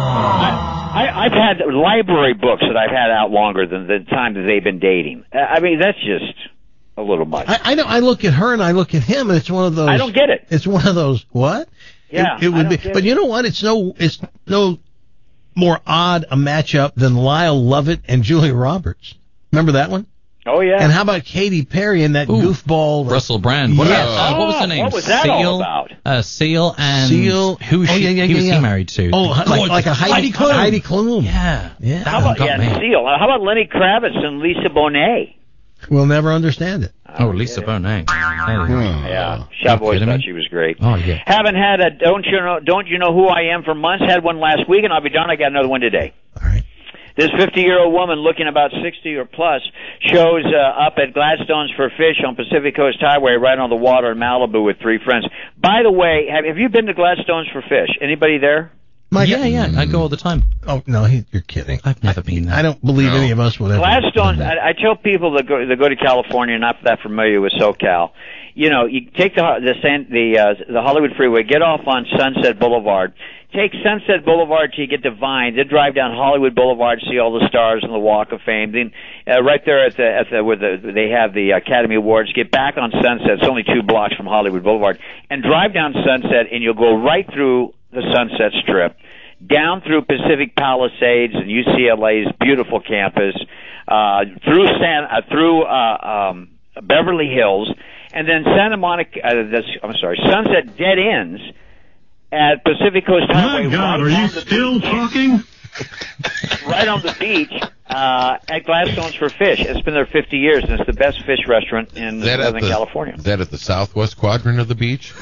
I, I, I've had library books that I've had out longer than the time that they've been dating. I mean, that's just a little much. I, I don't. I look at her and I look at him, and it's one of those. I don't get it. It's one of those. What? Yeah, It, it I would don't be. get But it. you know what? It's no. It's no more odd a matchup than Lyle Lovett and Julia Roberts. Remember that one? Oh yeah. And how about Katy Perry and that Ooh, goofball Russell Brand. What, Yes. uh, what was the name? What was that Seal, all about? Uh, Seal and Seal. Who Oh, she, yeah, yeah, who was yeah, he yeah. married to? Oh, like, God, like a Heidi, Heidi Klum. Heidi Klum. Yeah. Yeah. How about got yeah, me. Seal? How about Lenny Kravitz and Lisa Bonet? We'll never understand it. Oh, Lisa Bonet. Oh, Yeah, you Shop Boys kidding thought me? she was great. Oh, yeah. Haven't had a don't you know don't you know who I am for months. Had one last week, and I'll be done. I got another one today. All right. This fifty-year-old woman, looking about sixty or plus, shows uh, up at Gladstone's for Fish on Pacific Coast Highway, right on the water in Malibu, with three friends. By the way, have, have you been to Gladstone's for Fish? Anybody there? Mike, Yeah, yeah. I go all the time. Oh no, he, you're kidding. I've never been there. I don't believe No. any of us would ever. Gladstone, do that. I, I tell people that go, that go to California, not that familiar with SoCal, you know, you take the the San, the uh, the Hollywood Freeway, get off on Sunset Boulevard, take Sunset Boulevard till you get to Vine, then drive down Hollywood Boulevard, see all the stars on the Walk of Fame, then uh, right there at the at the where the they have the Academy Awards, get back on Sunset. It's only two blocks from Hollywood Boulevard, and drive down Sunset, and you'll go right through the Sunset Strip, down through Pacific Palisades and U C L A's beautiful campus, uh, through San, uh, through uh, um, Beverly Hills, and then Santa Monica. Uh, this, I'm sorry, Sunset dead ends at Pacific Coast Highway. My God, right are you on the still beach, talking? right on the beach uh, at Gladstone's for Fish. It's been there fifty years, and it's the best fish restaurant in Is that at Southern the, California. Is that at the southwest quadrant of the beach?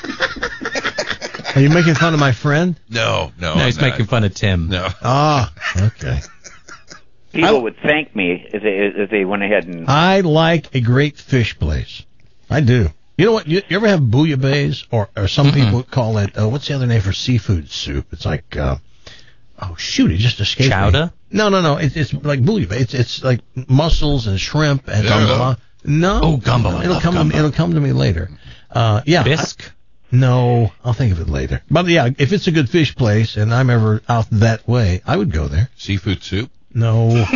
Are you making fun of my friend? No, no. No, I'm he's not. making fun of Tim. No. Ah, okay. People would thank me if they if they went ahead and. I like a great fish place. I do. You know what? You, you ever have bouillabaisse, or or some Mm-mm. people call it? Uh, what's the other name for seafood soup? It's like, uh, oh shoot, it just escaped me. Chowder? No, no, no. It's it's like bouillabaisse. It's it's like mussels and shrimp and Gumbo? No, Oh, gumbo. I It'll love come. gumbo. To, it'll come to me later. Uh, yeah. Bisque? I- no, I'll think of it later. But yeah, if it's a good fish place and I'm ever out that way, I would go there. Seafood soup? No.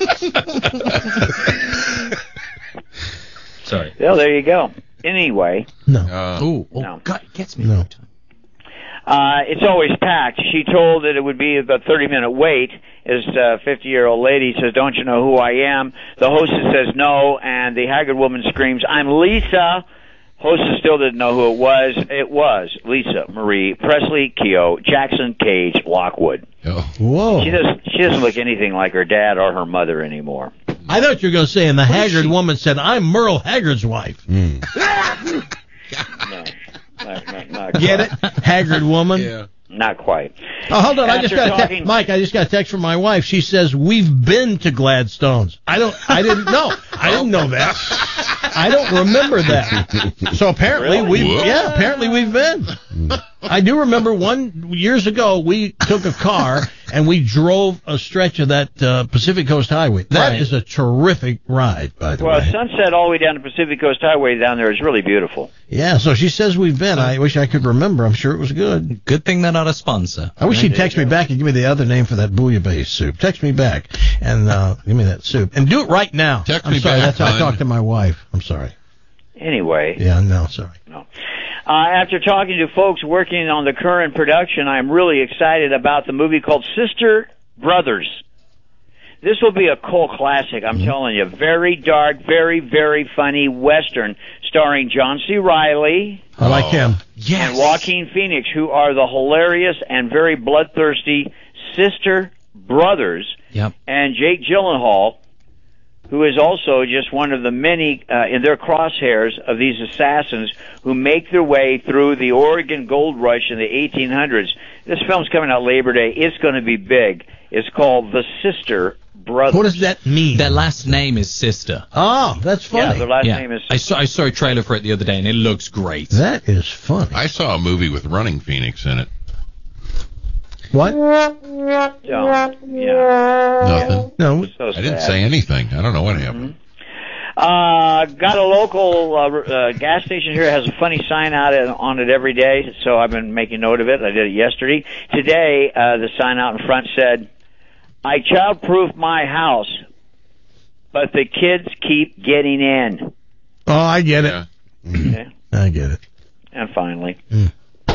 Sorry. Well, there you go. Anyway, No. Uh, Ooh, oh, No. God, it gets me. No. every time. uh, it's always packed. She told that it would be about thirty minute wait. This uh, fifty year old lady says, "Don't you know who I am?" The hostess says no, and the haggard woman screams, "I'm Lisa." Hostess still didn't know who it was. It was Lisa Marie Presley Keogh Jackson Cage Lockwood. Oh. Whoa. She doesn't. She doesn't look anything like her dad or her mother anymore. I thought you were going to say, and the haggard woman said, "I'm Merle Haggard's wife." Mm. No, not, not, not Get quite. it? Haggard woman. Yeah. Not quite. Oh, hold on. I just After got a talking- text. Mike, I just got a text from my wife. She says, "We've been to Gladstone's." I don't, I didn't know. I didn't know that. I don't remember that. So apparently Really? we've, Whoa. yeah, apparently we've been. I do remember one, years ago, we took a car and we drove a stretch of that uh, Pacific Coast Highway. That Right. is a terrific ride, by the Well, way. Sunset all the way down to Pacific Coast Highway down there is really beautiful. Yeah, so she says we've been. I wish I could remember. I'm sure it was good. Good thing they're not a sponsor. I wish she'd text me back and give me the other name for that bouillabaisse soup. Text me back and uh, give me that soup. And do it right now. Text I'm me sorry, back, that's how I hon. talk to my wife. I'm sorry. Anyway. Yeah, no, sorry. No. Uh, after talking to folks working on the current production, I'm really excited about the movie called Sister Brothers. This will be a cult classic, I'm Mm-hmm. telling you. Very dark, very, very funny Western starring John C. Reilly I like him. and Joaquin Phoenix, who are the hilarious and very bloodthirsty Sister Brothers. Yep. And Jake Gyllenhaal, who is also just one of the many uh, in their crosshairs of these assassins who make their way through the Oregon gold rush in the eighteen hundreds. This film's coming out Labor Day. It's going to be big. It's called The Sister Brothers. What does that mean? Their last name is Sister. Oh, that's funny. Yeah, their last name is I saw I saw a trailer for it the other day, and it looks great. That is funny. I saw a movie with Running Phoenix in it. What? Yeah. Nothing. No, So I didn't sad. say anything. I don't know what happened. Uh, got a local uh, uh, gas station here has a funny sign out on it every day, so I've been making note of it. I did it yesterday. Today, uh, the sign out in front said, "I child-proof my house, but the kids keep getting in." Oh, I get it. Okay. I get it. And finally, Mm.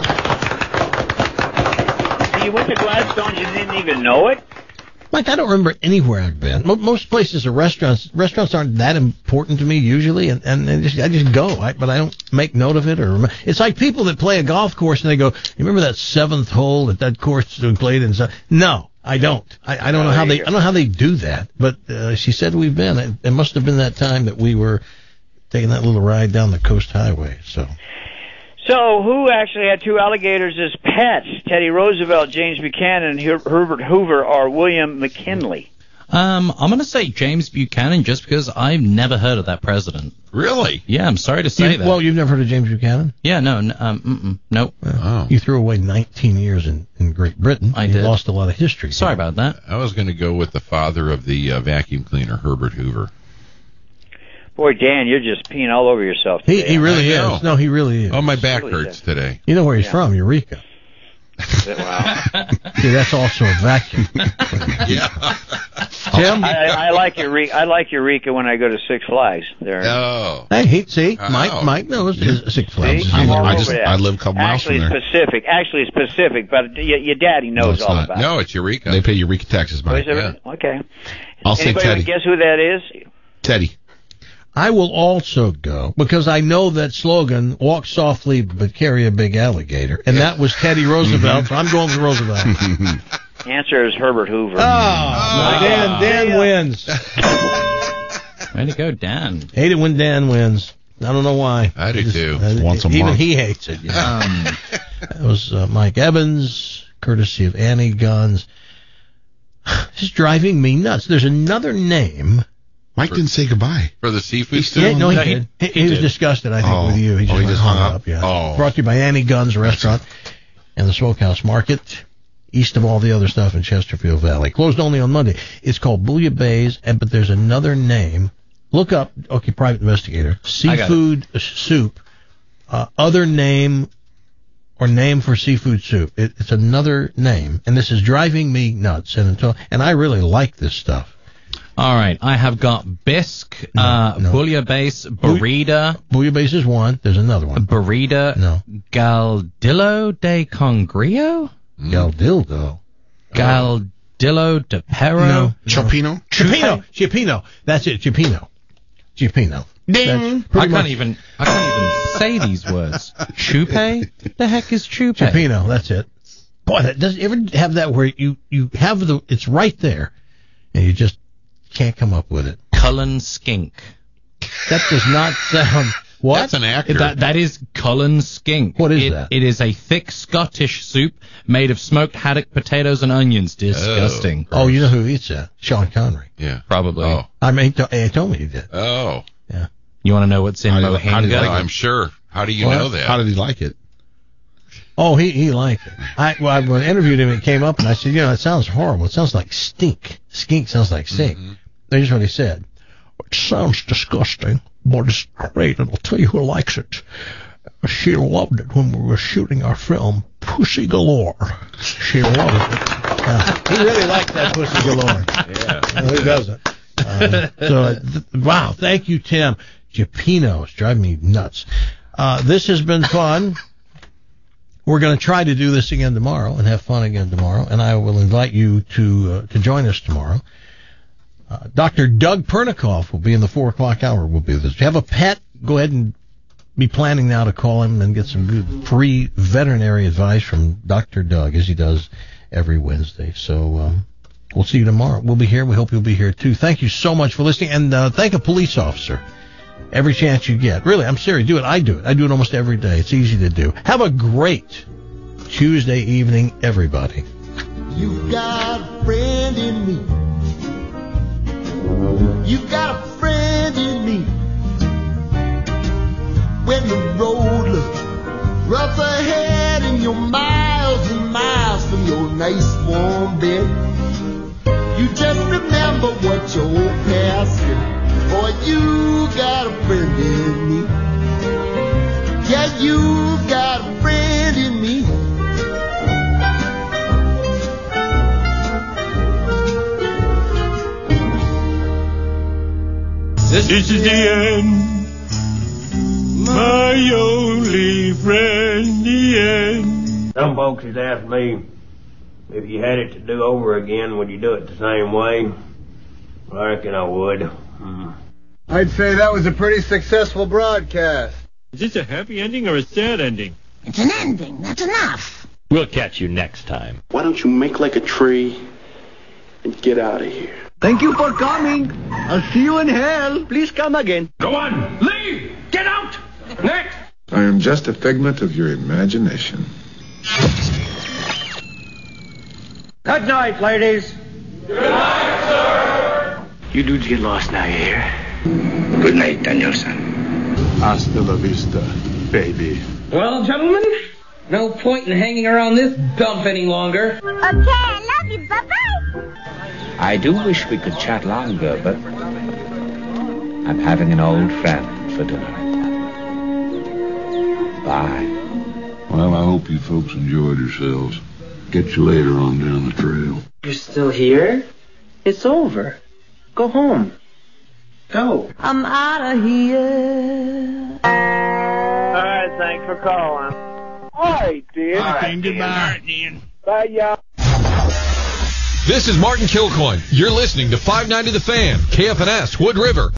so you went to Gladstone, you didn't even know it? Mike, I don't remember anywhere I've been. Mo- Most places are restaurants. Restaurants aren't that important to me usually, and, and I, just, I just go, I, but I don't make note of it. Or rem- It's like people that play a golf course and they go, "You remember that seventh hole at that course we played?" And so, no, I don't. I, I don't know how they. I don't know how they do that. But uh, she said we've been. It, it must have been that time that we were taking that little ride down the Coast Highway. So. So, who actually had two alligators as pets? Teddy Roosevelt, James Buchanan, Her- Herbert Hoover, or William McKinley? Um, I'm gonna say James Buchanan just because I've never heard of that president. Really? Yeah, I'm sorry to say You- that. Well, you've never heard of James Buchanan? yeah, no, n- um, mm-mm, nope. Oh. You threw away nineteen years in, in Great Britain. I you did. lost a lot of history. Sorry about that. I was going to go with the father of the uh, vacuum cleaner, Herbert Hoover. Boy, Dan, you're just peeing all over yourself He, today. he really I know. is. No, he really is. Oh, my back Really hurts is. today. You know where he's Yeah. from, Eureka. Wow. See, that's also a vacuum. Yeah. Tim? I, I like Eureka. I like Eureka when I go to Six Flags. There. Oh. Hey, he, see, Oh. Mike, Mike knows his Six Flags. See? is I'm in all I there. just over that. I live a couple miles Actually, from it's there. Pacific. Actually, it's Pacific, but y- your daddy knows it's all not. about it. No, it's Eureka. They pay Eureka taxes, Oh, Mike. is it? Okay. I'll say Anybody Teddy. want to guess who that is? Teddy. I will also go because I know that slogan, walk softly but carry a big alligator. And that was Teddy Roosevelt, so I'm going with Roosevelt. Answer is Herbert Hoover. Oh, Dan, Dan wins. Way to go, Dan. Hate it when Dan wins. I don't know why. I do Just- too. uh, Once a even month. he hates it. You know. um, that was uh, Mike Evans, courtesy of Annie Guns. This is driving me nuts. There's another name. Mike didn't say goodbye. For the seafood He's still Yeah, soup? no, he, No, he- did. He, he he was did. disgusted, I think, Oh. with you. He Oh, just, he went just hung hung up. up? Yeah. Oh. Brought to you by Annie Guns Restaurant and the Smokehouse Market, east of all the other stuff in Chesterfield Valley. Closed only on Monday. It's called Bouillabaisse, and but there's another name. Look up, okay, private investigator, seafood soup, uh, other name or name for seafood soup. It, it's another name, and this is driving me nuts. And until, and I really like this stuff. All right, I have got bisque, uh, no. bouillabaisse, burrito, Bouillabaisse is one. There's another one. burrito, No. galdillo de congrio, Galdildo. galdillo de perro. No. Chopino? Chipino. Chipino. That's it. Chipino. Chipino. Ding. That's I pretty can't much- even I can't even say these words. Chupe? The heck is chupe? Chipino. That's it. Boy, that does you ever have that where you you have the it's right there, and you just can't come up with it. Cullen skink. That does not sound. What? That's an actor. That that is Cullen skink. What is it, that? It is a thick Scottish soup made of smoked haddock potatoes and onions. Disgusting. Oh, you know who eats that? Sean Connery. Yeah. Probably. Oh. I mean, he to- he told me he did. Oh. You want to know what's in How do- how do you Mohinga? like I'm sure. How do you What? know that? How did he like it? Oh, he, he liked it. I, well, I when I interviewed him, it came up, and I said, you know, it sounds horrible. It sounds like stink. Skink sounds like stink. Mm-hmm. That's what he said. It sounds disgusting, but it's great, and I'll tell you who likes it. She loved it when we were shooting our film, Pussy Galore. She loved it. Uh, he really liked that Pussy Galore. Yeah. Well, who doesn't? Um, so, uh, th- wow, thank you, Tim. Japino is driving me nuts. Uh, this has been fun. We're going to try to do this again tomorrow and have fun again tomorrow, and I will invite you to uh, to join us tomorrow. Uh, Doctor Doug Pernikoff will be in the four o'clock hour. Will be with us. If you have a pet, go ahead and be planning now to call him and get some good free veterinary advice from Doctor Doug, as he does every Wednesday. So um, we'll see you tomorrow. We'll be here. We hope you'll be here, too. Thank you so much for listening, and uh, thank a police officer every chance you get. Really, I'm serious. Do it. I do it. I do it almost every day. It's easy to do. Have a great Tuesday evening, everybody. You got a friend in me. You got a friend in me. When the road looks rough ahead and you're miles and miles from your nice warm bed, you just remember what your old past said. Boy, you got a friend in me. Yeah, you got a friend in me. This, this is the end. My only friend, the end. Some folks has asked me if you had it to do over again, would you do it the same way? I reckon I would. Mm. I'd say that was a pretty successful broadcast. Is this a happy ending or a sad ending? It's an ending. That's enough. We'll catch you next time. Why don't you make like a tree and get out of here? Thank you for coming. I'll see you in hell. Please come again. Go on. Leave. Get out. Next. I am just a figment of your imagination. Good night, ladies. Good night, sir. You dudes get lost now, you hear? Good night, Danielson. Hasta la vista, baby. Well, gentlemen, no point in hanging around this dump any longer. Okay, I love you. Bye-bye. I do wish we could chat longer, but I'm having an old friend for dinner. Bye. Well, I hope you folks enjoyed yourselves. Get you later on down the trail. You're still here? It's over. Go home. Go. I'm out of here. All right, thanks for calling. All right, dear. All right, goodbye. All right, Dean. Bye, y'all. This is Martin Kilcoyne. You're listening to five ninety The Fan, K F N S, Wood River.